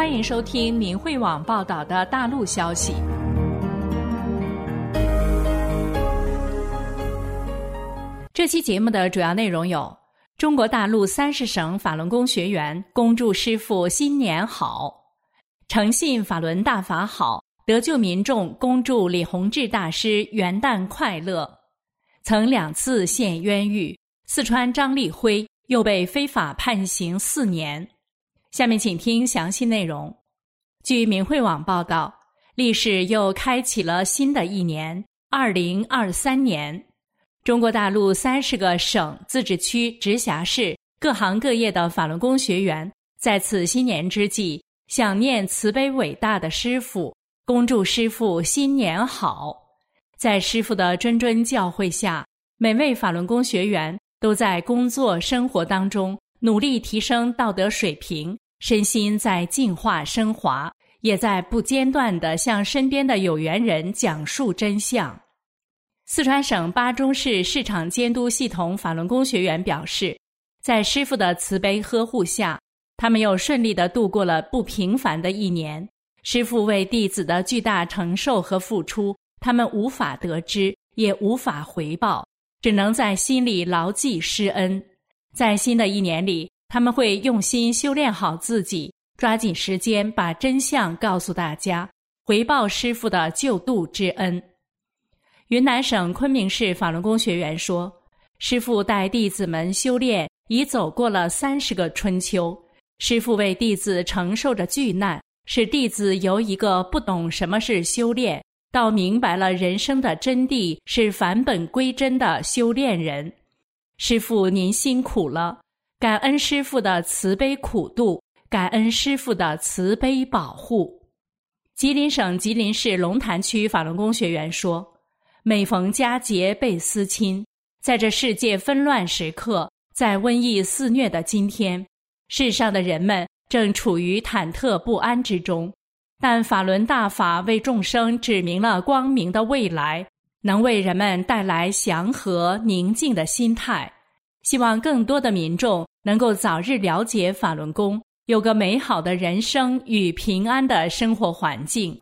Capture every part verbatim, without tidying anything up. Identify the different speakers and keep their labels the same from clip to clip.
Speaker 1: 欢迎收听明慧网报道的大陆消息。这期节目的主要内容有：中国大陆三十省法轮功学员恭祝师父新年好；诚信法轮大法好，得救民众恭祝李洪志大师元旦快乐；曾两次陷冤狱，四川张立辉又被非法判刑四年。下面请听详细内容。据明慧网报道，历史又开启了新的一年二零二三年。中国大陆三十个省、自治区、直辖市各行各业的法轮功学员在此新年之际，想念慈悲伟大的师父，恭祝师父新年好。在师父的谆谆教诲下，每位法轮功学员都在工作生活当中努力提升道德水平，身心在净化升华，也在不间断地向身边的有缘人讲述真相。四川省巴中市市场监督系统法轮功学员表示，在师父的慈悲呵护下，他们又顺利地度过了不平凡的一年。师父为弟子的巨大承受和付出，他们无法得知，也无法回报，只能在心里牢记师恩。在新的一年里，他们会用心修炼好自己，抓紧时间把真相告诉大家，回报师父的救度之恩。云南省昆明市法轮功学员说，师父带弟子们修炼已走过了三十个春秋，师父为弟子承受着巨难，使弟子由一个不懂什么是修炼，到明白了人生的真谛，是返本归真的修炼人。师父您辛苦了，感恩师父的慈悲苦度，感恩师父的慈悲保护。吉林省吉林市龙潭区法轮功学员说，每逢佳节倍思亲，在这世界纷乱时刻，在瘟疫肆虐的今天，世上的人们正处于忐忑不安之中，但法轮大法为众生指明了光明的未来，能为人们带来祥和宁静的心态。希望更多的民众能够早日了解法轮功，有个美好的人生与平安的生活环境。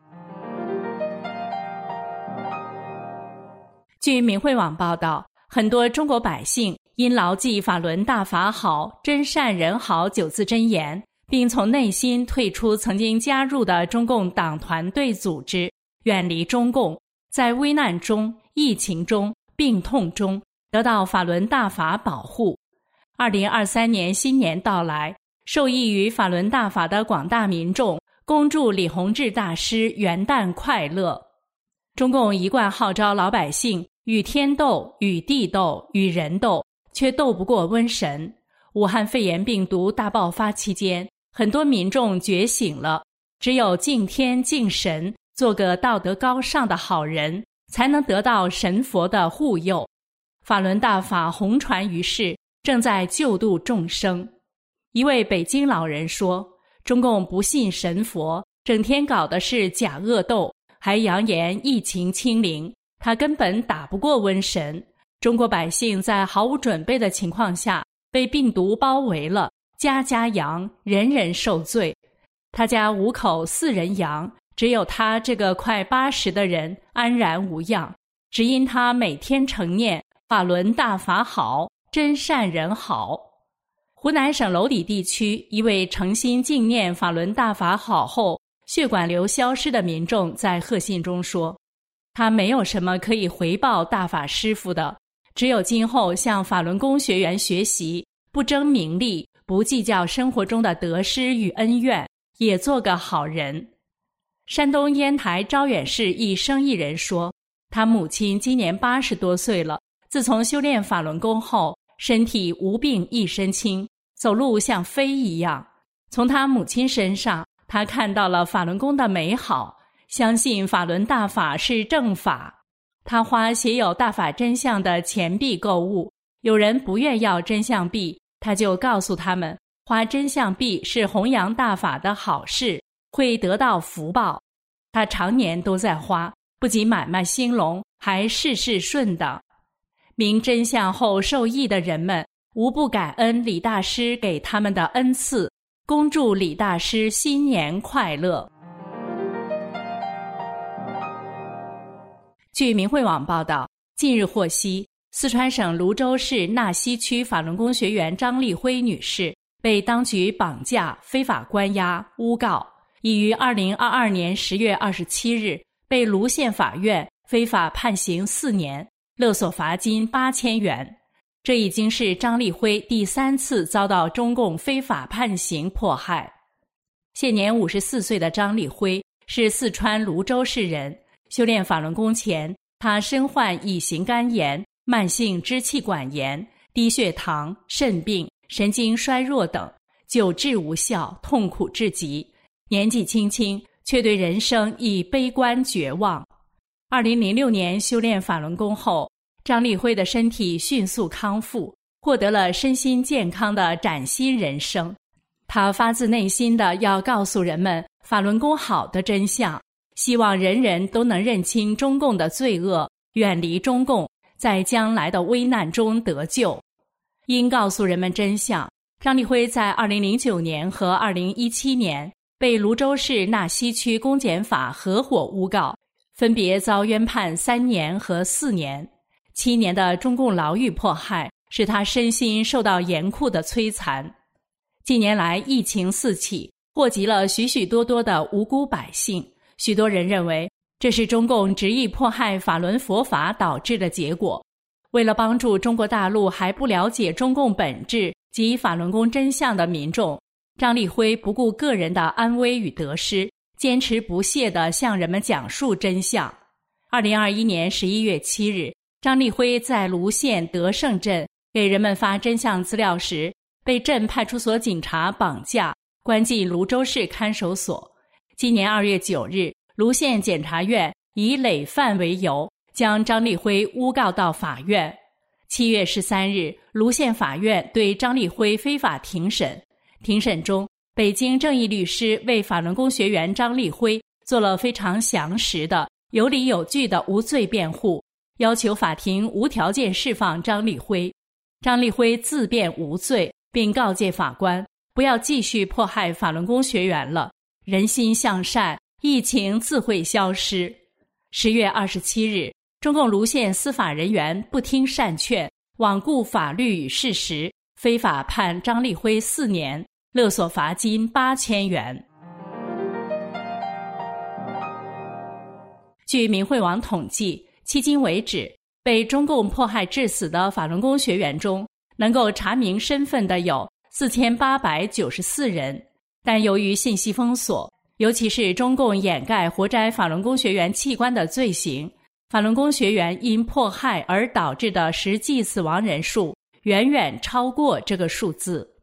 Speaker 1: 据明慧网报道，很多中国百姓因牢记法轮大法好、真善人好九字真言，并从内心退出曾经加入的中共党团队组织，远离中共，在危难中、疫情中、病痛中得到法轮大法保护。二零二三年新年到来，受益于法轮大法的广大民众恭祝李洪志大师元旦快乐。中共一贯号召老百姓与天斗、与地斗、与人斗，却斗不过瘟神。武汉肺炎病毒大爆发期间，很多民众觉醒了，只有敬天敬神，做个道德高尚的好人，才能得到神佛的护佑。法轮大法红传于世，正在救度众生。一位北京老人说，中共不信神佛，整天搞的是假恶斗，还扬言疫情清零，他根本打不过瘟神。中国百姓在毫无准备的情况下被病毒包围了，家家阳，人人受罪。他家五口四人阳，只有他这个快八十的人安然无恙，只因他每天承念法轮大法好，真善人好。湖南省娄底地区一位诚心敬念法轮大法好后血管瘤消失的民众在贺信中说，他没有什么可以回报大法师父的，只有今后向法轮功学员学习，不争名利，不计较生活中的得失与恩怨，也做个好人。山东烟台招远市一生意人说，他母亲今年八十多岁了，自从修炼法轮功后，身体无病一身轻，走路像飞一样。从他母亲身上，他看到了法轮功的美好，相信法轮大法是正法。他花写有大法真相的钱币购物，有人不愿要真相币，他就告诉他们，花真相币是弘扬大法的好事，会得到福报。他常年都在花，不仅买卖兴隆，还事事顺当。明真相后受益的人们无不感恩李大师给他们的恩赐， 恭祝李大师新年快乐。据明慧网报道，近日获悉，四川省泸州市纳溪区法轮功学员张丽辉女士被当局绑架、非法关押、诬告，已于二零二二年十月二十七日被泸县法院非法判刑四年，勒索罚金八千元。这已经是张丽辉第三次遭到中共非法判刑迫害。现年五十四岁的张丽辉是四川泸州市人。修炼法轮功前，他身患乙型肝炎、慢性支气管炎、低血糖、肾病、神经衰弱等，久治无效，痛苦至极。年纪轻轻，却对人生已悲观绝望。二零零六年修炼法轮功后，张丽辉的身体迅速康复，获得了身心健康的崭新人生。他发自内心的要告诉人们法轮功好的真相，希望人人都能认清中共的罪恶，远离中共，在将来的危难中得救。因告诉人们真相，张丽辉在二零零九年和二零一七年被泸州市纳溪区公检法合伙诬告，分别遭冤判三年和四年。七年的中共牢狱迫害使他身心受到严酷的摧残。近年来疫情四起，祸及了许许多多的无辜百姓。许多人认为这是中共执意迫害法轮佛法导致的结果。为了帮助中国大陆还不了解中共本质及法轮功真相的民众，张丽辉不顾个人的安危与得失，坚持不懈地向人们讲述真相。二零二一年十一月七日，张丽辉在泸县德胜镇给人们发真相资料时，被镇派出所警察绑架，关进泸州市看守所。今年二月九日，泸县检察院以累犯为由，将张丽辉诬告到法院。七月十三日，泸县法院对张丽辉非法庭审。庭审中，北京正义律师为法轮功学员张丽辉做了非常详实的、有理有据的无罪辩护，要求法庭无条件释放张丽辉。张丽辉自辩无罪，并告诫法官不要继续迫害法轮功学员了，人心向善，疫情自会消失。十月二十七日，中共泸县司法人员不听善劝，罔顾法律与事实，非法判张丽辉四年，勒索罚金八千元。据明慧网统计，迄今为止，被中共迫害致死的法轮功学员中，能够查明身份的有四千八百九十四人，但由于信息封锁，尤其是中共掩盖活摘法轮功学员器官的罪行，法轮功学员因迫害而导致的实际死亡人数远远超过这个数字。